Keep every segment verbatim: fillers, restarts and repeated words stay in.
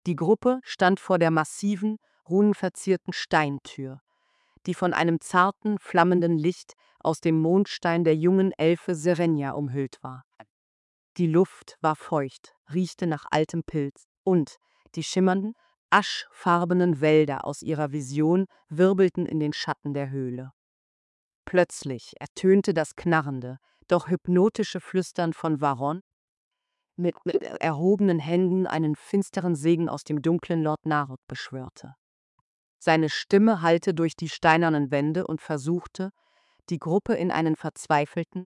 Die Gruppe stand vor der massiven, runenverzierten Steintür, die von einem zarten, flammenden Licht aus dem Mondstein der jungen Elfe Serenia umhüllt war. Die Luft war feucht, riechte nach altem Pilz, und die schimmernden, aschfarbenen Wälder aus ihrer Vision wirbelten in den Schatten der Höhle. Plötzlich ertönte das knarrende, doch hypnotische Flüstern von Varon, mit, mit erhobenen Händen einen finsteren Segen aus dem dunklen Lord Narod beschwörte. Seine Stimme hallte durch die steinernen Wände und versuchte, die Gruppe in einen verzweifelten,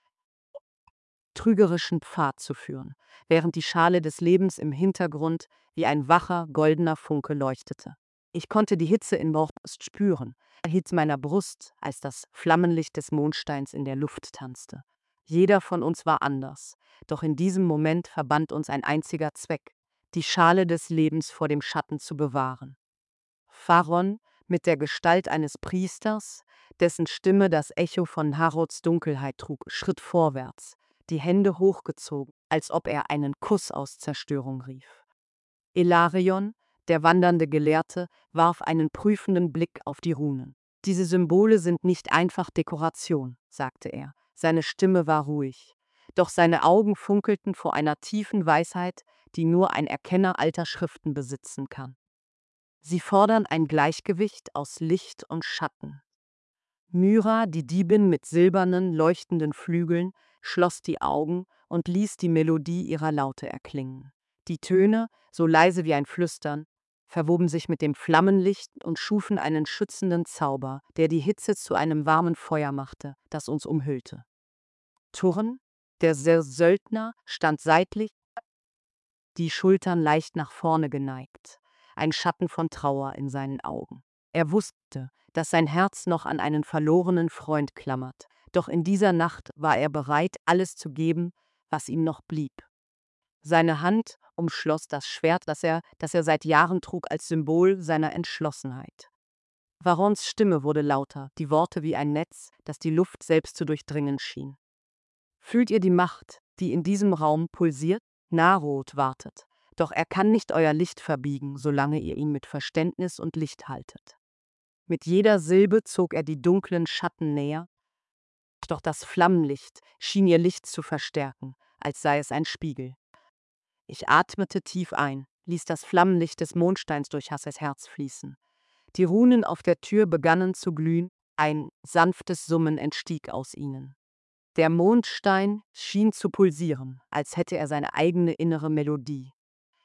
trügerischen Pfad zu führen, während die Schale des Lebens im Hintergrund wie ein wacher, goldener Funke leuchtete. Ich konnte die Hitze in Brust spüren, Hitze meiner Brust, als das Flammenlicht des Mondsteins in der Luft tanzte. Jeder von uns war anders, doch in diesem Moment verband uns ein einziger Zweck, die Schale des Lebens vor dem Schatten zu bewahren. Varon, mit der Gestalt eines Priesters, dessen Stimme das Echo von Narods Dunkelheit trug, schritt vorwärts, die Hände hochgezogen, als ob er einen Kuss aus Zerstörung rief. Elarion, der wandernde Gelehrte, warf einen prüfenden Blick auf die Runen. Diese Symbole sind nicht einfach Dekoration, sagte er. Seine Stimme war ruhig, doch seine Augen funkelten vor einer tiefen Weisheit, die nur ein Erkenner alter Schriften besitzen kann. Sie fordern ein Gleichgewicht aus Licht und Schatten. Myra, die Diebin mit silbernen, leuchtenden Flügeln, schloss die Augen und ließ die Melodie ihrer Laute erklingen. Die Töne, so leise wie ein Flüstern, verwoben sich mit dem Flammenlicht und schufen einen schützenden Zauber, der die Hitze zu einem warmen Feuer machte, das uns umhüllte. Turn, der Söldner, stand seitlich, die Schultern leicht nach vorne geneigt, ein Schatten von Trauer in seinen Augen. Er wusste, dass sein Herz noch an einen verlorenen Freund klammert, doch in dieser Nacht war er bereit, alles zu geben, was ihm noch blieb. Seine Hand umschloss das Schwert, das er, das er seit Jahren trug, als Symbol seiner Entschlossenheit. Varons Stimme wurde lauter, die Worte wie ein Netz, das die Luft selbst zu durchdringen schien. Fühlt ihr die Macht, die in diesem Raum pulsiert? Narod wartet, doch er kann nicht euer Licht verbiegen, solange ihr ihn mit Verständnis und Licht haltet. Mit jeder Silbe zog er die dunklen Schatten näher, doch das Flammenlicht schien ihr Licht zu verstärken, als sei es ein Spiegel. Ich atmete tief ein, ließ das Flammenlicht des Mondsteins durch Hasses Herz fließen. Die Runen auf der Tür begannen zu glühen, ein sanftes Summen entstieg aus ihnen. Der Mondstein schien zu pulsieren, als hätte er seine eigene innere Melodie.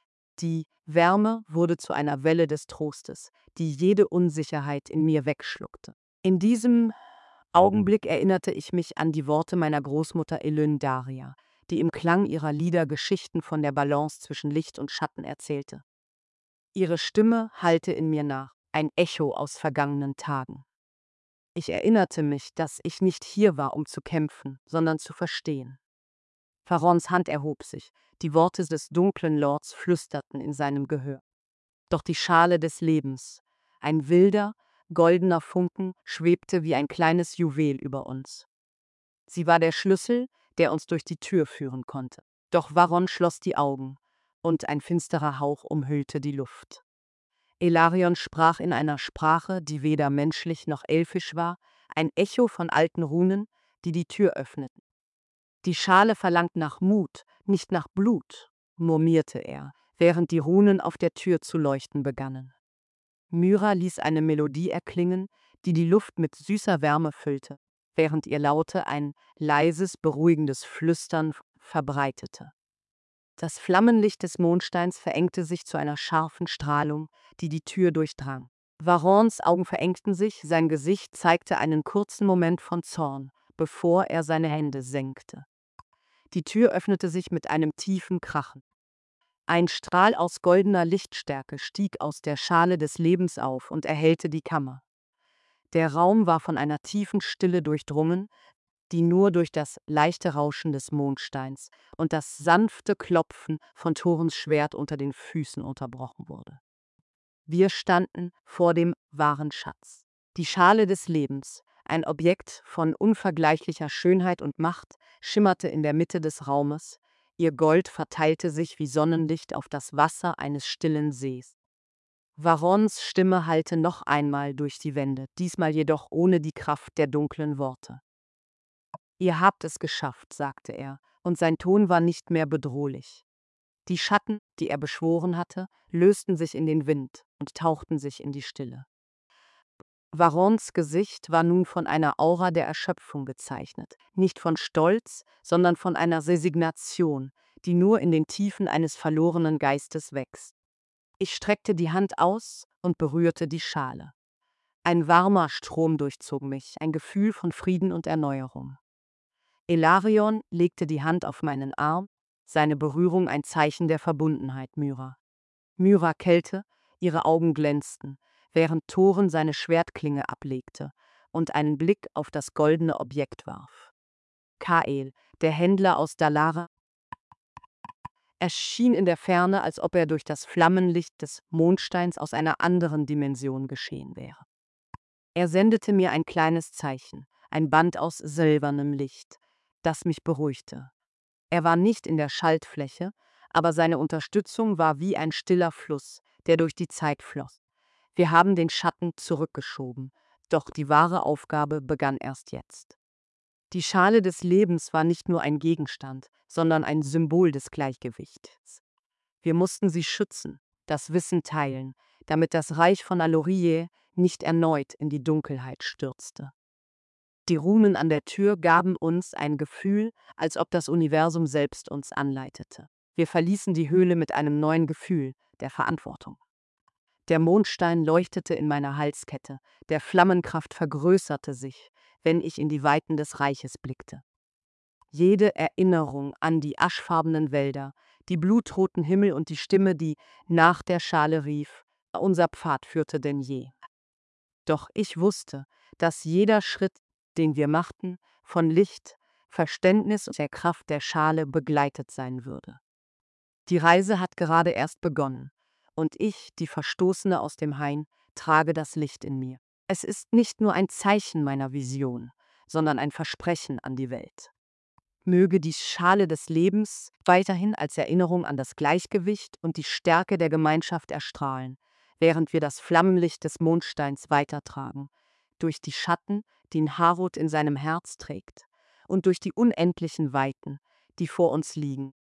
Die Wärme wurde zu einer Welle des Trostes, die jede Unsicherheit in mir wegschluckte. In diesem Augenblick erinnerte ich mich an die Worte meiner Großmutter Elyndaria, die im Klang ihrer Lieder Geschichten von der Balance zwischen Licht und Schatten erzählte. Ihre Stimme hallte in mir nach, ein Echo aus vergangenen Tagen. Ich erinnerte mich, dass ich nicht hier war, um zu kämpfen, sondern zu verstehen. Varons Hand erhob sich, die Worte des dunklen Lords flüsterten in seinem Gehör. Doch die Schale des Lebens, ein wilder, goldener Funken, schwebte wie ein kleines Juwel über uns. Sie war der Schlüssel, der uns durch die Tür führen konnte. Doch Varon schloss die Augen, und ein finsterer Hauch umhüllte die Luft. Elarion sprach in einer Sprache, die weder menschlich noch elfisch war, ein Echo von alten Runen, die die Tür öffneten. Die Schale verlangt nach Mut, nicht nach Blut, murmelte er, während die Runen auf der Tür zu leuchten begannen. Myra ließ eine Melodie erklingen, die die Luft mit süßer Wärme füllte, während ihr Laute ein leises, beruhigendes Flüstern verbreitete. Das Flammenlicht des Mondsteins verengte sich zu einer scharfen Strahlung, die die Tür durchdrang. Varons Augen verengten sich, sein Gesicht zeigte einen kurzen Moment von Zorn, bevor er seine Hände senkte. Die Tür öffnete sich mit einem tiefen Krachen. Ein Strahl aus goldener Lichtstärke stieg aus der Schale des Lebens auf und erhellte die Kammer. Der Raum war von einer tiefen Stille durchdrungen, die nur durch das leichte Rauschen des Mondsteins und das sanfte Klopfen von Thorens Schwert unter den Füßen unterbrochen wurde. Wir standen vor dem wahren Schatz. Die Schale des Lebens, ein Objekt von unvergleichlicher Schönheit und Macht, schimmerte in der Mitte des Raumes, Ihr Gold verteilte sich wie Sonnenlicht auf das Wasser eines stillen Sees. Varons Stimme hallte noch einmal durch die Wände, diesmal jedoch ohne die Kraft der dunklen Worte. »Ihr habt es geschafft«, sagte er, und sein Ton war nicht mehr bedrohlich. Die Schatten, die er beschworen hatte, lösten sich in den Wind und tauchten sich in die Stille. Varons Gesicht war nun von einer Aura der Erschöpfung gezeichnet, nicht von Stolz, sondern von einer Resignation, die nur in den Tiefen eines verlorenen Geistes wächst. Ich streckte die Hand aus und berührte die Schale. Ein warmer Strom durchzog mich, ein Gefühl von Frieden und Erneuerung. Elarion legte die Hand auf meinen Arm, seine Berührung ein Zeichen der Verbundenheit Myra. Myra Kälte, ihre Augen glänzten, während Thoren seine Schwertklinge ablegte und einen Blick auf das goldene Objekt warf. Kael, der Händler aus Dalara, erschien in der Ferne, als ob er durch das Flammenlicht des Mondsteins aus einer anderen Dimension geschehen wäre. Er sendete mir ein kleines Zeichen, ein Band aus silbernem Licht, das mich beruhigte. Er war nicht in der Schaltfläche, aber seine Unterstützung war wie ein stiller Fluss, der durch die Zeit floss. Wir haben den Schatten zurückgeschoben, doch die wahre Aufgabe begann erst jetzt. Die Schale des Lebens war nicht nur ein Gegenstand, sondern ein Symbol des Gleichgewichts. Wir mussten sie schützen, das Wissen teilen, damit das Reich von Alorie nicht erneut in die Dunkelheit stürzte. Die Runen an der Tür gaben uns ein Gefühl, als ob das Universum selbst uns anleitete. Wir verließen die Höhle mit einem neuen Gefühl, der Verantwortung. Der Mondstein leuchtete in meiner Halskette, der Flammenkraft vergrößerte sich, wenn ich in die Weiten des Reiches blickte. Jede Erinnerung an die aschfarbenen Wälder, die blutroten Himmel und die Stimme, die nach der Schale rief, unser Pfad führte denn je. Doch ich wusste, dass jeder Schritt, den wir machten, von Licht, Verständnis und der Kraft der Schale begleitet sein würde. Die Reise hat gerade erst begonnen, und ich, die Verstoßene aus dem Hain, trage das Licht in mir. Es ist nicht nur ein Zeichen meiner Vision, sondern ein Versprechen an die Welt. Möge die Schale des Lebens weiterhin als Erinnerung an das Gleichgewicht und die Stärke der Gemeinschaft erstrahlen, während wir das Flammenlicht des Mondsteins weitertragen, durch die Schatten, die Nharut in seinem Herz trägt, und durch die unendlichen Weiten, die vor uns liegen.